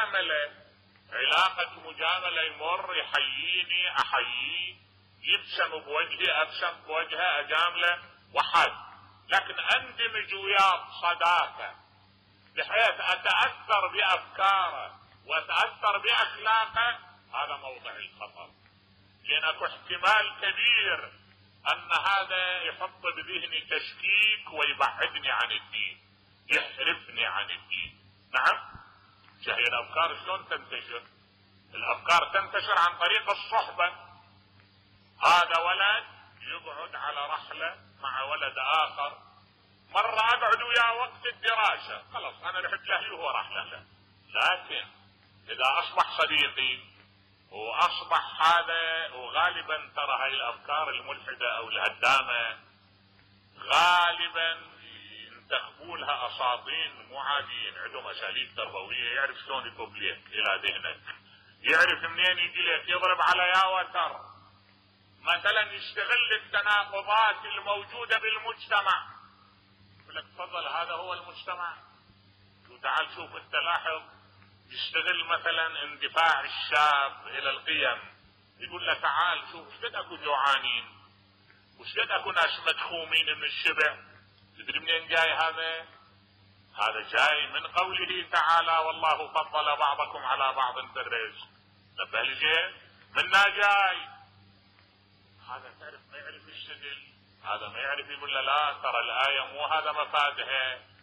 مجاملة يمر يحييني احييه، يبسم بوجهي ابسم بوجهه اجامله وحد، لكن اندمج وياه صداقة بحيث اتأثر بافكاره واتأثر باخلاقه، هذا موضع الخطر. لان اكو احتمال كبير ان هذا يحط بذهني تشكيك ويبعدني عن الدين، يحرفني عن الدين. نعم، هي الافكار شلون تنتشر؟ الافكار تنتشر عن طريق الصحبة. هذا ولد يقعد على رحلة مع ولد اخر، مرة اقعد وياه وقت الدراسة، خلاص انا رحت لاهلي وهو راح لاهله. لكن اذا اصبح صديقي واصبح هذا، وغالبا ترى هاي الافكار الملحدة او الهدامة غالبا ينتخبوا لها اساطين مو عاديين، عندهم اساليب تربوية، يعرف شلون يكب لك الى ذهنك، يعرف منين يجي لك، يضرب على يا وتر. مثلا يستغل التناقضات الموجودة بالمجتمع، يقول لك تفضل هذا هو المجتمع، وتعال شوف انت لاحظ، يستغل مثلا اندفاع الشاب الى القيم، يقول له تعال شوف ايش قد اكو جوعانين وايش قد اكو ناس مدخومين من الشبع. تدري منين جاي هذا؟ هذا جاي من قوله تعالى والله فضل بعضكم على بعض في الرزق. نبه لي منا جاي. هذا تعرف ما يعرف يشتغل، هذا ما يعرف يقول له لا ترى الآية مو هذا مفادها،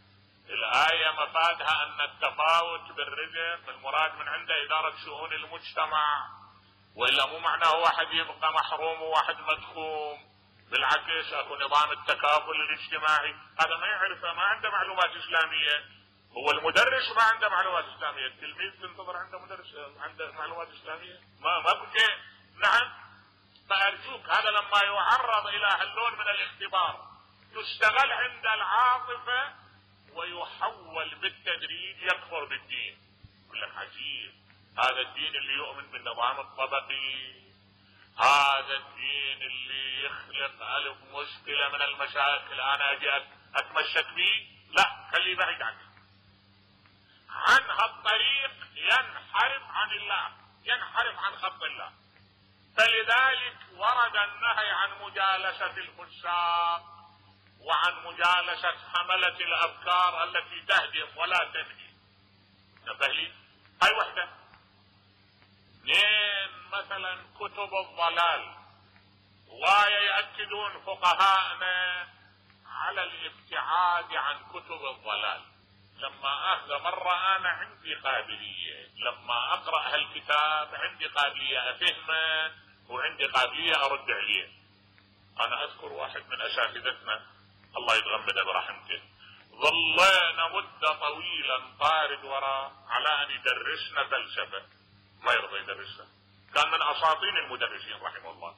الآية مفادها أن التفاوت بالرزق المراد من عنده إدارة شؤون المجتمع، وإلا مو معناه واحد يبقى محروم وواحد مدخوم. بالعكس اكو نظام التكافل الاجتماعي، هذا ما يعرفه، ما عنده معلومات اسلاميه. هو المدرس ما عنده معلومات اسلاميه، التلميذ تنتظر عنده مدرس عنده معلومات اسلاميه؟ ما بكي. نعم. فارجوك هذا لما يعرض الى هاللون من الاختبار يستغل عند العاطفه ويحول بالتدريج يكفر بالدين. يقول لك عجيب، هذا الدين اللي يؤمن بالنظام الطبقي، هذا الدين اللي يخلق ألف مشكلة من المشاكل أنا أجي أتمشك به؟ لا، خليه بعيد عنه. عن هالطريق ينحرف عن الله، ينحرف عن خط الله. فلذلك ورد النهي عن مجالسة الفساق وعن مجالسة حملة الأفكار التي تهدم ولا تبني. نبه لي هاي وحدة. اثنين، مثلا كتب الضلال، ويأكدون فقهاءنا على الابتعاد عن كتب الضلال. لما مرة انا عندي قابلية لما اقرأ هالكتاب عندي قابلية افهمه وعندي قابلية ارد عليه. انا اذكر واحد من اساتذتنا الله يتغمده برحمته، ظلينا مدة طويلا طارد وراه على ان يدرسنا فلسفة، ما يرضى يدرسها، كان من اساطين المدرسين رحمه الله.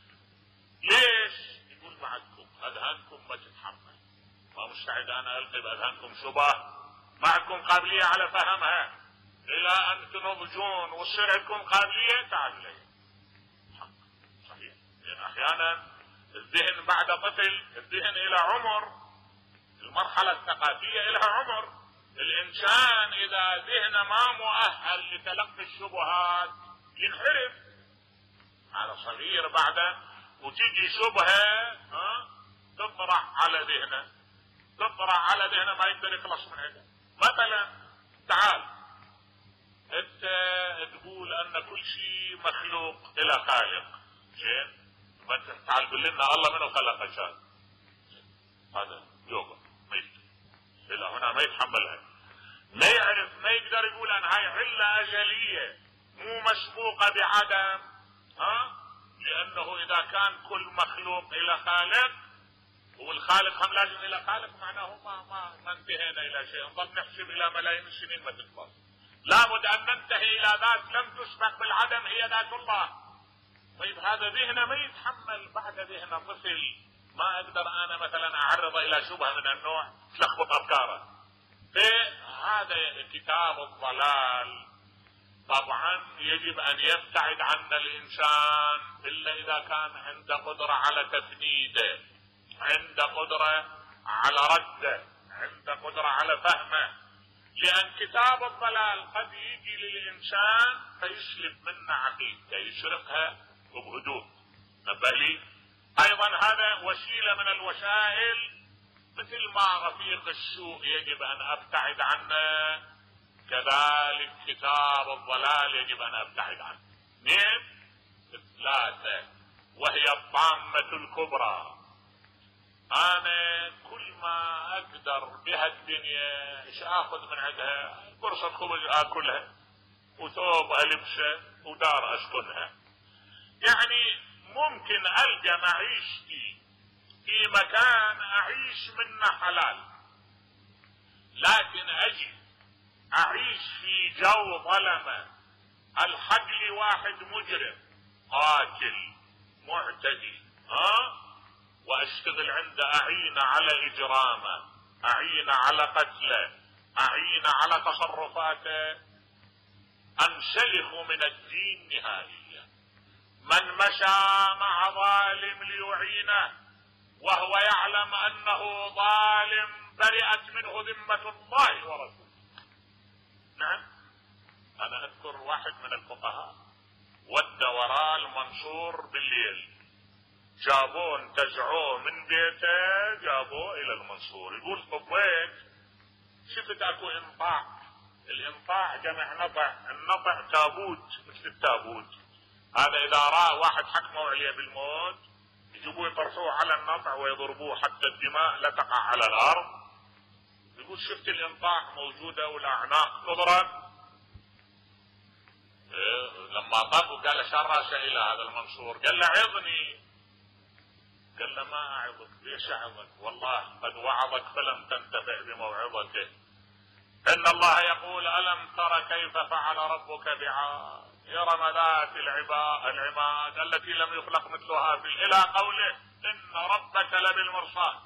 ليش؟ يقول معكم اذهانكم ما تتحمل، ما مستعد انا القي باذهانكم شبه، معكم قابليه على فهمها، الى ان تنضجون وتصير عندكم قابليه تعال لي. صحيح، لان احيانا الذهن بعد طفل، الذهن الى عمر، المرحله الثقافيه لها عمر. الانسان اذا ذهنه ما مؤهل لتلقي الشبهات ينحرف. على صغير بعده وتجي شبهه تطرح على ذهنه، تطرح على ذهنه ما يقدر يخلص من هذا. مثلا تعال انت تقول ان كل شيء مخلوق الى خالق، زين؟ تعال قل لنا الله من خلق الشيء هذا يوغا ما الى هنا ما يتحملها، ما يعرف، ما يقدر يقول ان هاي علة اجلية مو مسبوقة بعدم. لانه اذا كان كل مخلوق الى خالق والخالق هم لازم الى خالق، معناه ما انتهينا الى شيء، نظل نحسب الى ملايين السنين ما تخلص. لابد ان ننتهي الى ذات لم تسبق بالعدم هي ذات الله. طيب هذا ذهنه ما يتحمل، بعد ذهنه طفل، ما اقدر انا مثلا اعرض الى شبهه من النوع تلخبط افكاره. فهذا كتاب الضلال طبعا يجب ان يبتعد عنه الانسان الا اذا كان عنده قدرة على تفنيده، عنده قدرة على رده، عنده قدرة على فهمه. لان كتاب الضلال قد يجي للانسان فيسلب منه عقيدته، يسرقها بهدوء. نبه لي ايضا هذا وسيلة من الوسائل، مثل ما رفيق السوء يجب ان ابتعد عنه كذلك كتاب الضلال يجب ان ابتعد عنه. اثنين، ثلاثة، وهي الطامة الكبرى. انا كل ما اقدر بها الدنيا ايش اخذ من عندها؟ قرصة خبز اكلها، وثوب البسه، ودار اسكنها. يعني ممكن القى معيشتي في مكان اعيش منه حلال، لكن اجي اعيش في جو ظلمة، الحق لي واحد مجرم قاتل معتدي واشتغل عنده، اعين على اجرامه، اعين على قتله، اعين على تصرفاته، انسلخ من الدين نهائيا. من مشى مع ظالم ليعينه وهو يعلم انه ظالم برئت منه ذمة الله ورسوله. نعم، انا اذكر واحد من الفقهاء ودى وراء المنصور بالليل، جابوه انتزعوه من بيته جابوه الى المنصور. يقول طبيت شفت اكو انطاع، الانطاع جمع نطع، النطع تابوت مثل التابوت، هذا اذا رأى واحد حكموا عليه بالموت يجيبوه يطرحوه على النطع ويضربوه حتى الدماء لا تقع على الارض. يقول شفت الانطاح موجودة والاعناق تضرب. لما طب وقال شر إلى هذا المنصور قال له عظني، قال له ما أعظك. ليش أعظك؟ والله قد وعظك فلم تنتفع بموعظته. إن الله يقول ألم تر كيف فعل ربك بعاد إرم ذات العماد التي لم يخلق مثلها إلى قوله إن ربك لبالمرصاد.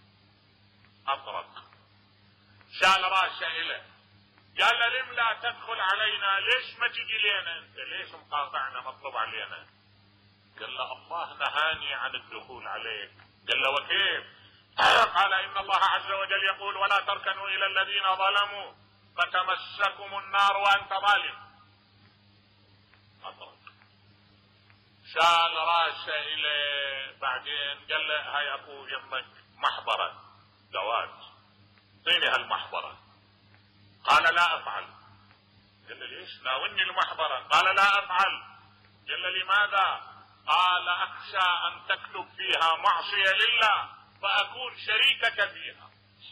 أطرق شال راسه إليه قال له لم لا تدخل علينا؟ ليش ما تجي لنا انت؟ ليش مقاطعنا مطلوب علينا؟ قال له الله نهاني عن الدخول عليك. قال له وكيف؟ قال ان الله عز وجل يقول ولا تركنوا الى الذين ظلموا فتمسكم النار وانت ظالم. أطرق شال راسه اليه. بعدين قال له هاي اكو يمك محبرة دوات اعطيني هالمحبرة. قال لا افعل. قال له ليش؟ ناولني المحبرة. قال لا افعل. قال له لماذا؟ قال اخشى ان تكتب فيها معصية لله فاكون شريكك فيها.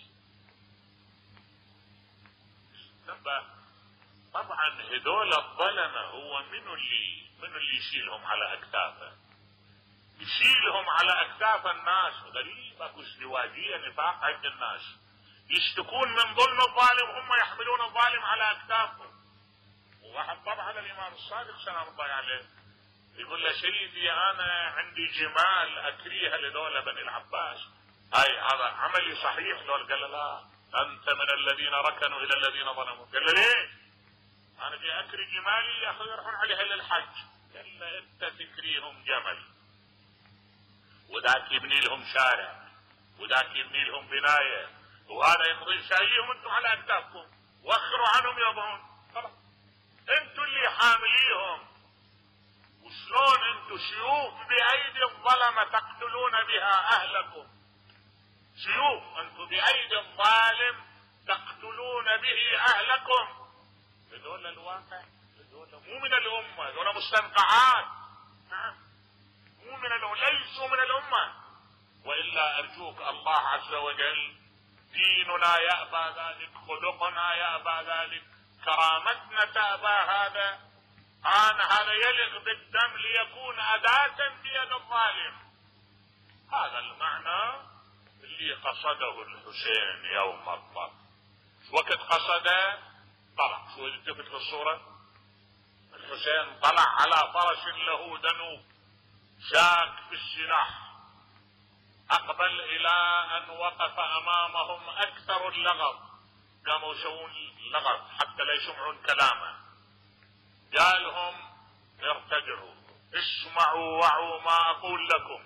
طبعا هذول الظلمة هو منو اللي يشيلهم على اكتافه؟ يشيلهم على اكتاف الناس. غريب اكو ازدواجية نفاق عند الناس، يشتكون من ظلم الظالم هم يحملون الظالم على اكتافهم. وواحد طبعا على الامام الصادق سلام الله عليه يقول له سيدي انا عندي جمال اكريها لدولة بني العباس، هاي هذا عملي صحيح؟ قال له لا انت من الذين ركنوا الى الذين ظلموا. قال له ليه؟ انا جاي اكري جمالي يا اخي يروحون عليها للحج. قال له انت تكريهم جمل وذاك يبني لهم شارع وذاك يبني لهم بناية وهذا يقضي شايلهم انتم على اكتافكم واخروا عنهم يضعون. خلاص انتم اللي حامليهم. وشلون انتم سيوف بايدي الظلمة تقتلون بها اهلكم؟ سيوف انتم بايدي الظالم تقتلون به اهلكم. هذول الواقع، هذول مو من الامة، هذول مستنقعات. مو من الامة، ليسوا من الامة. والا ارجوك الله عز وجل ديننا يأبى ذلك، خلقنا يأبى ذلك، كرامتنا تأبى هذا. هذا يلغ بالدم ليكون أداة بيد الظالم. هذا المعنى اللي قصده الحسين يوم الطرف. وقت قصده طلع، شو التفت في الصورة؟ الحسين طلع على فرس له دنو شاك في السلاح، اقبل الى ان وقف امامهم اكثر اللغط، قاموا يسوون لغط حتى لا يسمعون كلامه. قالهم ارتجعوا اسمعوا وعوا ما اقول لكم،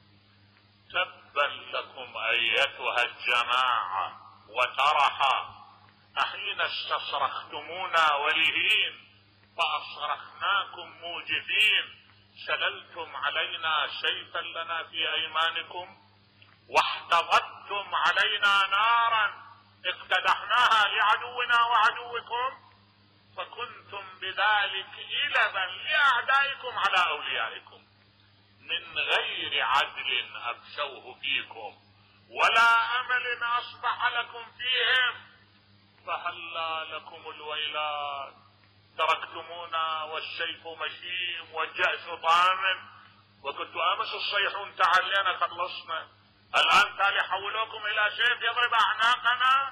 تبا لكم ايتها الجماعة وترحا، احين استصرختمونا ولهين فاصرخناكم موجفين، سللتم علينا سيفا لنا في ايمانكم واحتضبتم علينا نارا اقتدحناها لعدونا وعدوكم، فكنتم بذلك إلبا لأعدائكم على أوليائكم، من غير عدل أبشوه فيكم ولا أمل أصبح لكم فيهم، فهلا لكم الويلات، تركتمونا والسيف مشيم والجأش طامن، وكنتوا امس تصيحون تعالينا خلصنا، الان تالي حولوكم الى سيف يضرب اعناقنا.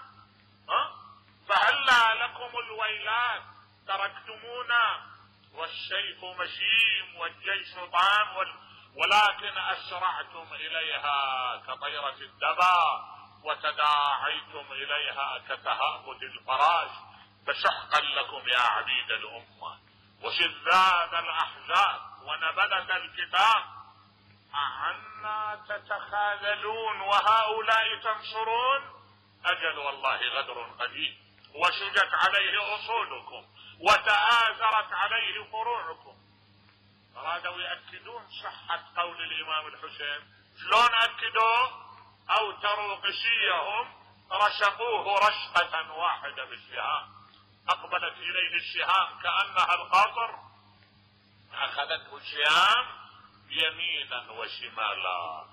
فهلا لكم الويلات، تركتمونا والسيف مشيم والجيش طام، ولكن اسرعتم اليها كطيرة الدبا وتداعيتم اليها كتهافت الفراش، فشحقا لكم يا عبيد الامة وشذاذ الاحزاب ونبذة الكتاب، أعنا تتخاذلون وهؤلاء تنصرون؟ أجل والله غدر قديم، وشجت عليه أصولكم وتآزرت عليه فروعكم. أرادوا يأكدون صحة قول الإمام الحسين. شلون أكدوا؟ أوتروا قسيهم رشقوه رشقة واحدة بالسهام، أقبلت إليه السهام كأنها القطر، أخذته السهام يمينا وشمالا،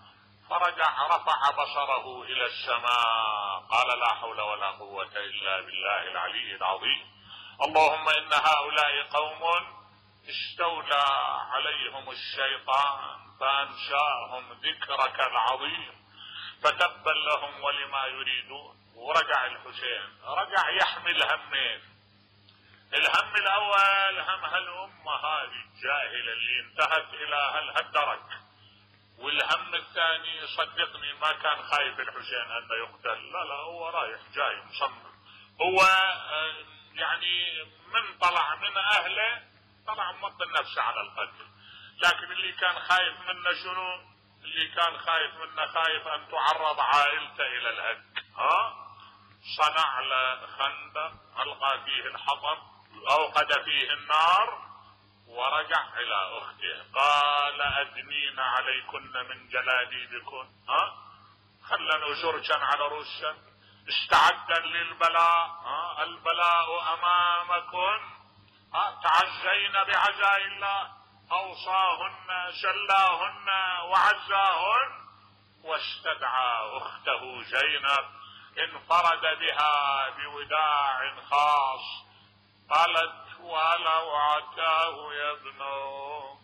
فرجع رفع بصره إلى السماء قال لا حول ولا قوة إلا بالله العلي العظيم. اللهم إن هؤلاء قوم استولى عليهم الشيطان فأنساهم ذكرك العظيم فتبا لهم ولما يريدون. ورجع الحسين رجع يحمل همين. الهم الأول هم هالأمة هذه الجاهلة اللي انتهت إلى هالدرك، والهم الثاني صدقني ما كان خايف الحسين أنه يقتل، لا هو رايح جاي مصمم. هو يعني من طلع من أهله طلع موطن نفسه على القتل، لكن اللي كان خايف منه شنو؟ اللي كان خايف منه خايف أن تعرض عائلته إلى الهك. صنع له خندق ألقى فيه الحطب أوقد فيه النار ورجع إلى أخته قال أدنين عليكن من جلابيبكن، خلنا أجرشا على رؤوسا استعدا للبلاء، البلاء أمامكن، تعزين بعزاء الله، أوصاهن شلاهن وعزاهن، واستدعى أخته زينب انفرد بها بوداع خاص. قالت ولو عتاه يا ابنه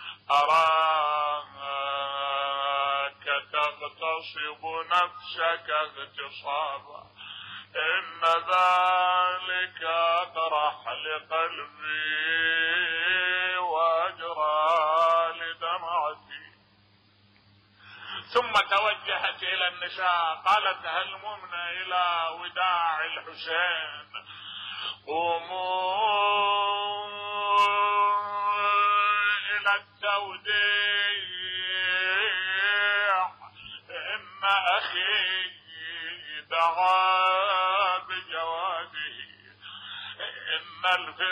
أراك تغتصب نفسك اغتصابا إن ذلك أقرح لقلبي وأجرى لدمعتي. ثم توجهت إلى النساء قالت هل ممن إلى وداع الحسين؟ قوموا إلى التوديع إن أخي دعا بجوابه إن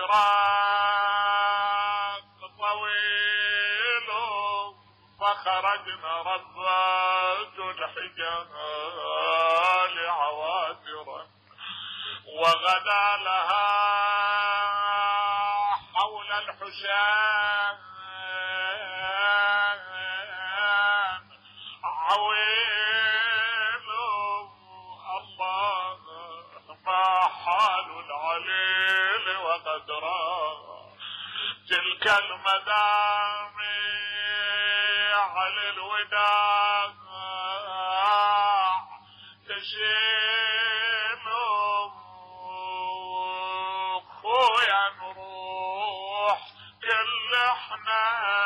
الفراق طويل فخرجنا ربات الحجال عواترا وغدا لها حول الحسين عويل. الله ما حال العليل وقدرا تلك المدامع للوداع تشيل خويا نروح كل احنا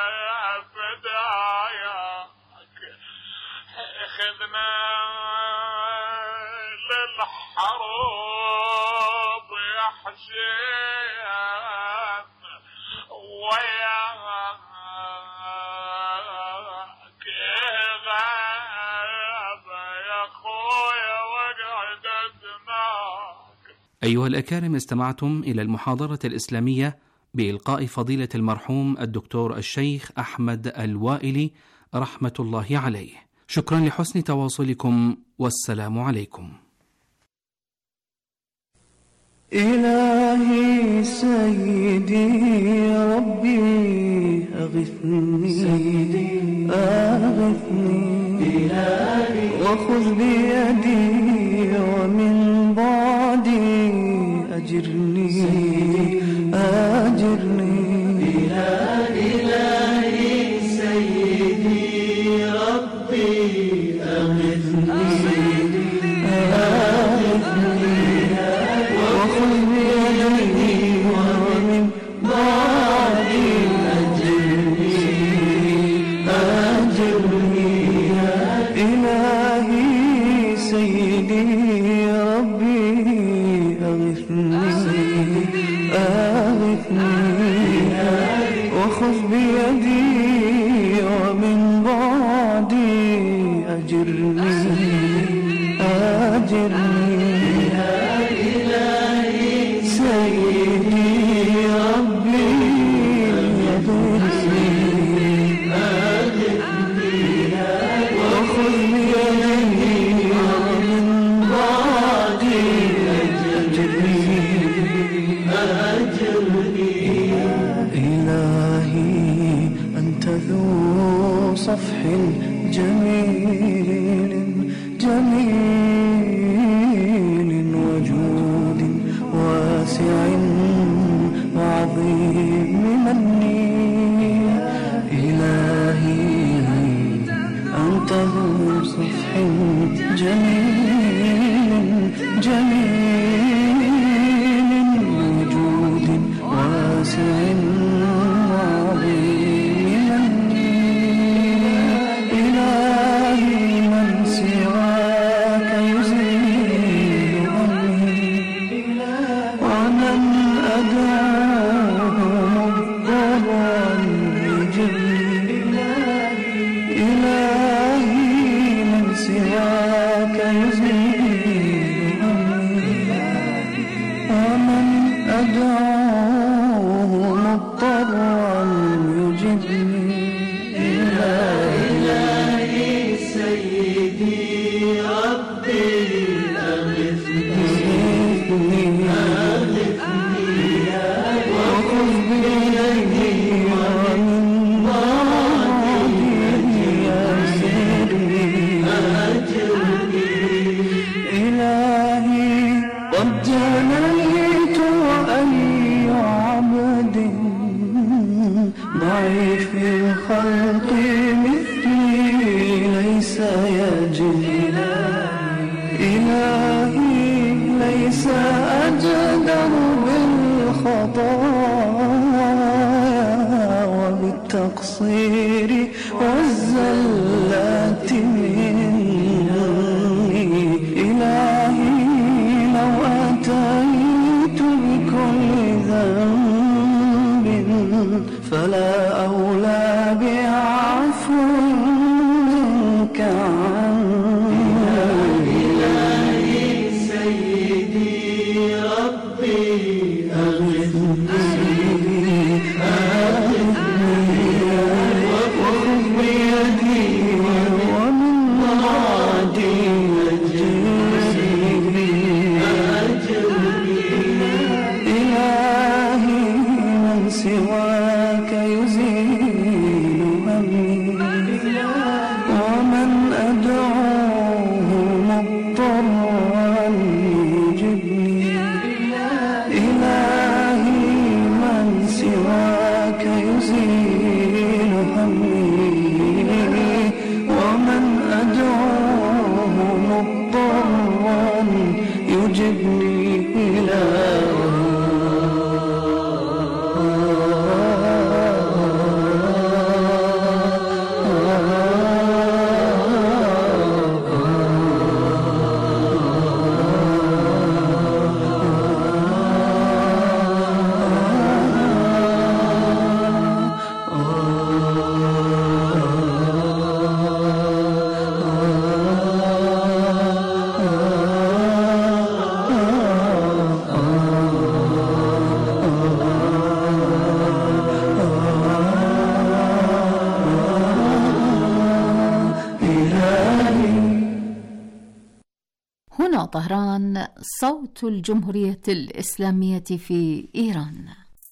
فداياك اخذنا للحروب يا حسين وياك غاب يا خويا وقعدتناك. أيها الأكارم، استمعتم إلى المحاضرة الإسلامية بإلقاء فضيلة المرحوم الدكتور الشيخ أحمد الوائلي رحمة الله عليه. شكرا لحسن تواصلكم والسلام عليكم. إلهي سيدي ربي أغثني وخذ بيدي ومن بعدي أجرني إلهي سيدي ربي أغثني وخذ بيدي ومن بعدي أجرني إلهي سيدي ربي أغثني وخذ بيدي ومن بعدي أجرني سيدي ربي وخذ بيدي ومن بعدي أجرني إلهي أنت ذو صفح جميل جميل وجود واسع وعظيم مني. إلهي أنت ذو صفح جميل جميل وجود واسع وعظيم مني. إلهي من سواك يزيل همي ومن أدعوه مضطرا يجلي. إلهي من سواك يزيل همي ومن أدعوه مضطرا يجلي. إلهي سيدي ربي أغثني وخذ بيدي ومن بعدي يسرني. إلهي قد جنيت وأي عبد ضعيف الخلق مثلي ليس يجد. إلهي ليس أجدر بالخطايا وبالتقصير والزلات مني. إلهي لو أتيت بكل ذنب فلا أولى بعفو منك عني. إلهي سيدي ربي أغثني وخذ بيدي ومن بعدي أجرني. إلهي من سواك يزيل همي ومن أدعوه مضطرا يجبني. إلهي من سواك يزيل همي ومن أدعوه مضطرا يجبني. هنا طهران، صوت الجمهورية الإسلامية في إيران.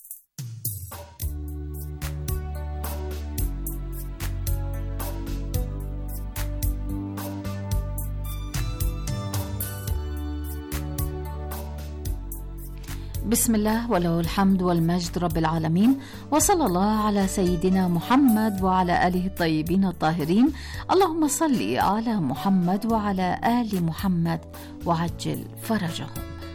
بسم الله وله الحمد والمجد رب العالمين، وصلى الله على سيدنا محمد وعلى آله الطيبين الطاهرين. اللهم صل على محمد وعلى آل محمد وعجل فرجهم.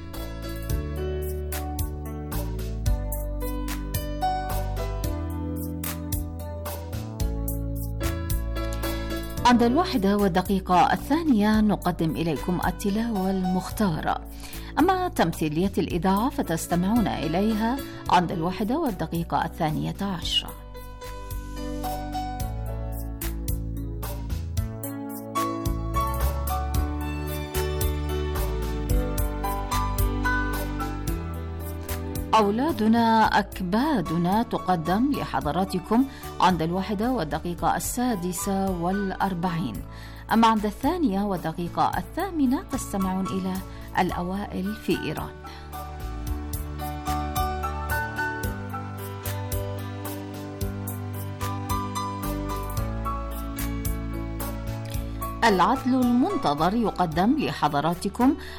عند 1:02 نقدم إليكم التلاوة المختارة. أما تمثيلية الإذاعة فتستمعون إليها عند 1:12. أولادنا أكبادنا تقدم لحضراتكم عند 1:06. أما عند 2:08 تستمعون إلى الأوائل في إيران. العدل المنتظر يقدم لحضراتكم